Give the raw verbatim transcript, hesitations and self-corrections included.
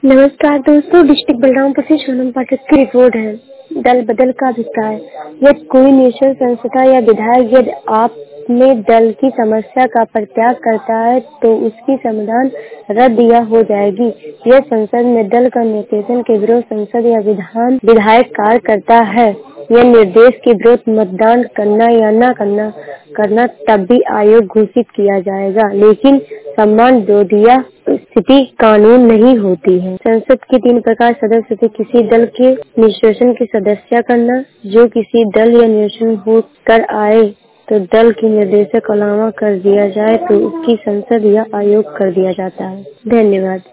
नमस्कार दोस्तों, डिस्ट्रिक्ट बलरामपुर से सोनम पाठक की रिपोर्ट है। दल बदल का अभिप्राय। यदि कोई निश्चित संस्था या विधायक यदि आप में दल की समस्या का परित्याग करता है तो उसकी समाधान रद्द या हो जाएगी। यह संसद में दल का निर्देशन के विरोध संसद या विधान विधायक कार्य करता है। यह निर्देश के विरोध मतदान करना या न करना करना तब भी आयोग घोषित किया जाएगा, लेकिन सम्मान विरोधिया स्थिति कानून नहीं होती है। संसद के तीन प्रकार सदस्य थे। किसी दल के निष्कासन की सदस्यता करना, जो किसी दल या निष्कासन हो कर आए तो दल के निर्देशक अलावा कर दिया जाए तो उसकी संसद या आयोग कर दिया जाता है। धन्यवाद।